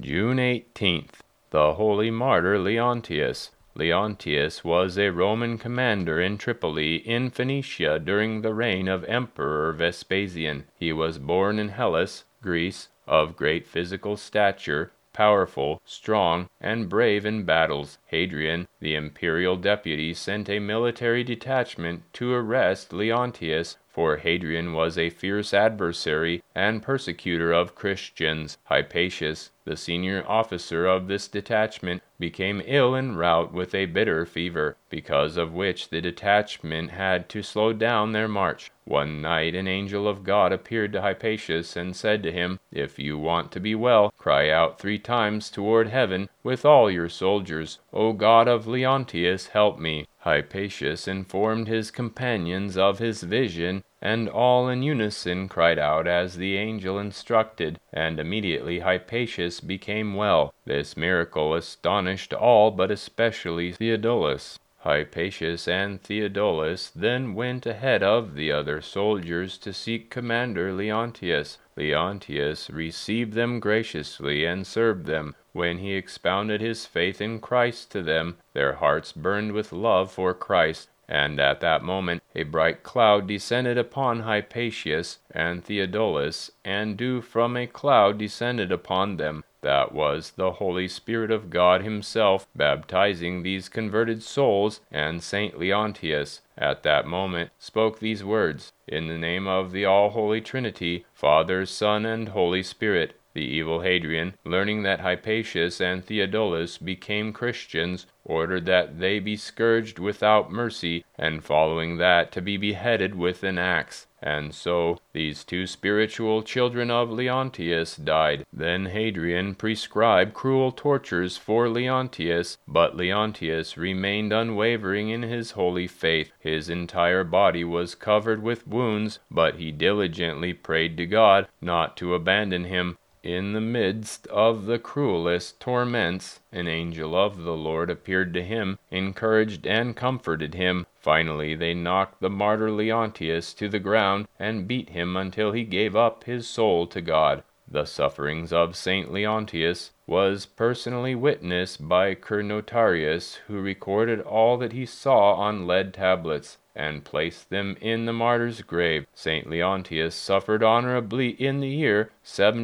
June 18th. The holy martyr Leontius. Leontius was a Roman commander in Tripoli in Phoenicia during the reign of Emperor Vespasian. He was born in Hellas, Greece, of great physical stature, powerful, strong, and brave in battles. Hadrian, the imperial deputy, sent a military detachment to arrest Leontius, for Hadrian was a fierce adversary and persecutor of Christians. Hypatius, the senior officer of this detachment, became ill en route with a bitter fever, because of which the detachment had to slow down their march. One night an angel of God appeared to Hypatius and said to him, "If you want to be well, cry out 3 times toward heaven with all your soldiers, 'O God of Leontius, help me.'" Hypatius informed his companions of his vision, and all in unison cried out as the angel instructed, and immediately Hypatius became well. This miracle astonished all, but especially Theodulus. Hypatius and Theodulus then went ahead of the other soldiers to seek Commander Leontius. Leontius received them graciously and served them. When he expounded his faith in Christ to them, their hearts burned with love for Christ, and at that moment a bright cloud descended upon Hypatius and Theodulus, and dew from a cloud descended upon them. That was the Holy Spirit of God himself baptizing these converted souls, and Saint Leontius at that moment spoke these words, "In the name of the all-holy Trinity, Father, Son, and Holy Spirit." The evil Hadrian, learning that Hypatius and Theodulus became Christians, ordered that they be scourged without mercy, and following that to be beheaded with an axe. And so these 2 spiritual children of Leontius died. Then Hadrian prescribed cruel tortures for Leontius, but Leontius remained unwavering in his holy faith. His entire body was covered with wounds, but he diligently prayed to God not to abandon him. In the midst of the cruelest torments, an angel of the Lord appeared to him, encouraged and comforted him. Finally, they knocked the martyr Leontius to the ground and beat him until he gave up his soul to God. The sufferings of Saint Leontius was personally witnessed by Chernotarius, who recorded all that he saw on lead tablets, and placed them in the martyr's grave. Saint Leontius suffered honorably in the year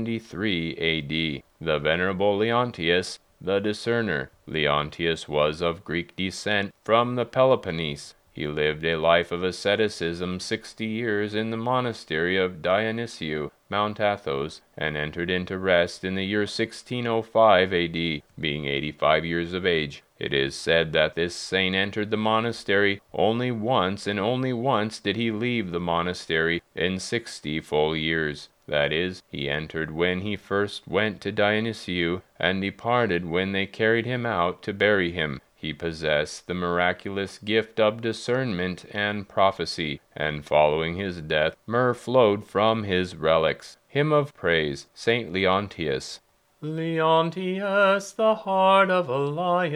73 A.D. The Venerable Leontius, the Discerner. Leontius was of Greek descent from the Peloponnese. He lived a life of asceticism 60 years in the monastery of Dionysiu, Mount Athos, and entered into rest in the year 1605 A.D., being 85 years of age. It is said that this saint entered the monastery only once, and only once did he leave the monastery in 60 full years. That is, he entered when he first went to Dionysiu, and departed when they carried him out to bury him. He possessed the miraculous gift of discernment and prophecy, and following his death, myrrh flowed from his relics. Hymn of Praise, Saint Leontius. Leontius, the heart of a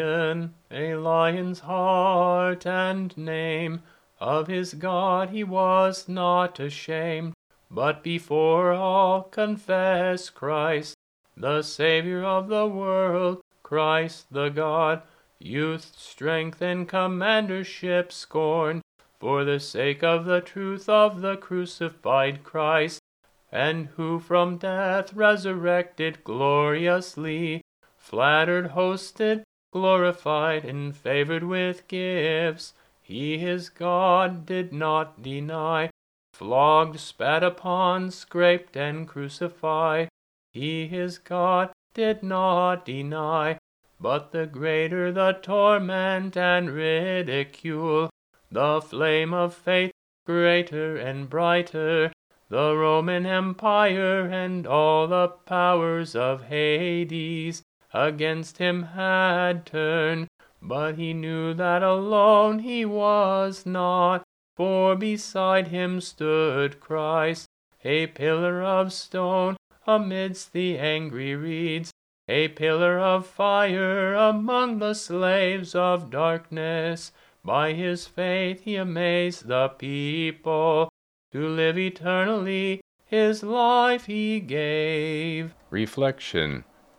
lion's heart and name. Of his God he was not ashamed, but before all confessed Christ, the Savior of the world, Christ the God. Youth, strength, and commandership scorned, for the sake of the truth of the crucified Christ, and who from death resurrected gloriously, flattered, hosted, glorified, and favored with gifts. He his God did not deny, flogged, spat upon, scraped, and crucified. He his God did not deny, but the greater the torment and ridicule, the flame of faith greater and brighter, the Roman Empire and all the powers of Hades against him had turned. But he knew that alone he was not, for beside him stood Christ, a pillar of stone amidst the angry reeds, a pillar of fire among the slaves of darkness. By his faith he amazed the people. To live eternally his life he gave. Reflection.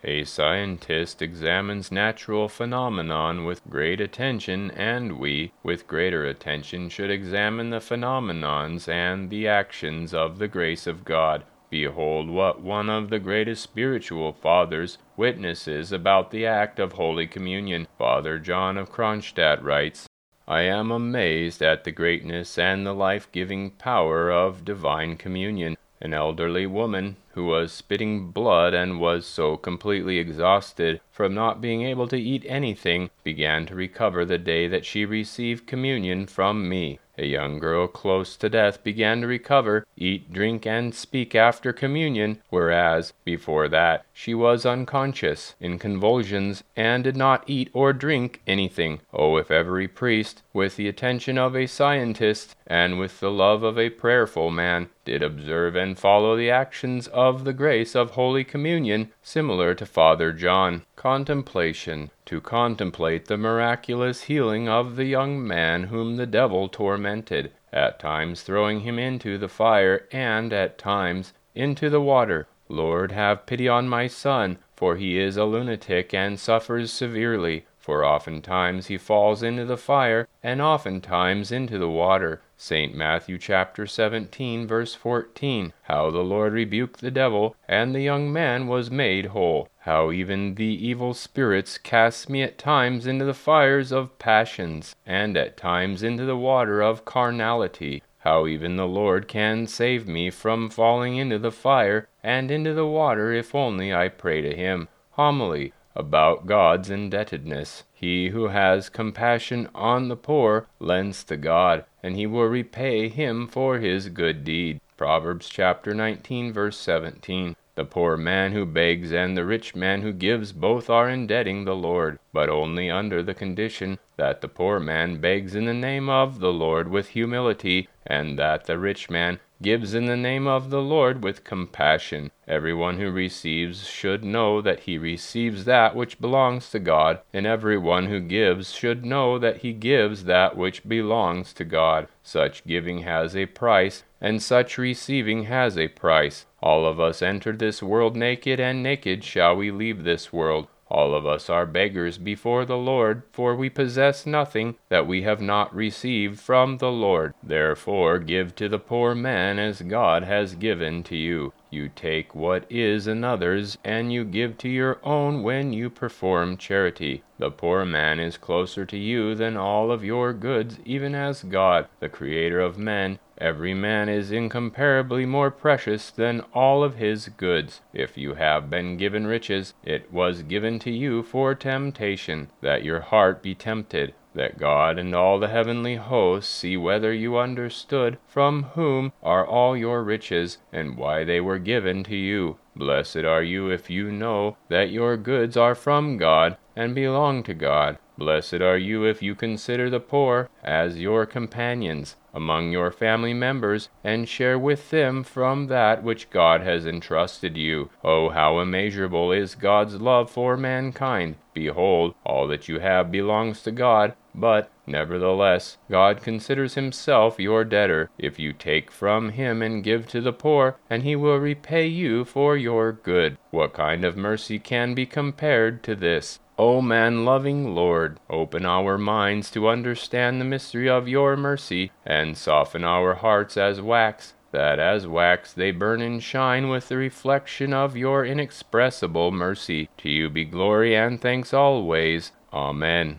A scientist examines natural phenomenon with great attention, and we, with greater attention, should examine the phenomenons and the actions of the grace of God. Behold what one of the greatest spiritual fathers witnesses about the act of Holy Communion. Father John of Kronstadt writes, "I am amazed at the greatness and the life-giving power of divine communion. An elderly woman, who was spitting blood and was so completely exhausted from not being able to eat anything, began to recover the day that she received communion from me. A young girl close to death began to recover, eat, drink, and speak after communion, whereas, before that, she was unconscious, in convulsions, and did not eat or drink anything. Oh, if every priest, with the attention of a scientist, and with the love of a prayerful man, did observe and follow the actions of the grace of Holy Communion, similar to Father John." Contemplation. To contemplate the miraculous healing of the young man whom the devil tormented, at times throwing him into the fire, and at times into the water. "Lord, have pity on my son, for he is a lunatic and suffers severely, for oftentimes he falls into the fire, and oftentimes into the water." St. Matthew chapter 17, verse 14. How the Lord rebuked the devil, and the young man was made whole. How even the evil spirits cast me at times into the fires of passions, and at times into the water of carnality. How even the Lord can save me from falling into the fire and into the water if only I pray to him. Homily about God's indebtedness. He who has compassion on the poor lends to God, and he will repay him for his good deed. Proverbs chapter 19, verse 17. The poor man who begs and the rich man who gives both are indebting the Lord, but only under the condition that the poor man begs in the name of the Lord with humility, and that the rich man gives in the name of the Lord with compassion. Everyone who receives should know that he receives that which belongs to God, and everyone who gives should know that he gives that which belongs to God. Such giving has a price, and such receiving has a price. All of us entered this world naked, and naked shall we leave this world. All of us are beggars before the Lord, for we possess nothing that we have not received from the Lord. Therefore give to the poor man as God has given to you. You take what is another's, and you give to your own when you perform charity. The poor man is closer to you than all of your goods, even as God, the Creator of men. Every man is incomparably more precious than all of his goods. If you have been given riches, it was given to you for temptation, that your heart be tempted, that God and all the heavenly hosts see whether you understood from whom are all your riches, and why they were given to you. Blessed are you if you know that your goods are from God and belong to God. Blessed are you if you consider the poor as your companions among your family members, and share with them from that which God has entrusted you. Oh, how immeasurable is God's love for mankind! Behold, all that you have belongs to God, but, nevertheless, God considers himself your debtor. If you take from him and give to the poor, and he will repay you for your good. What kind of mercy can be compared to this? O man-loving Lord, open our minds to understand the mystery of your mercy, and soften our hearts as wax, that as wax they burn and shine with the reflection of your inexpressible mercy. To you be glory and thanks always. Amen.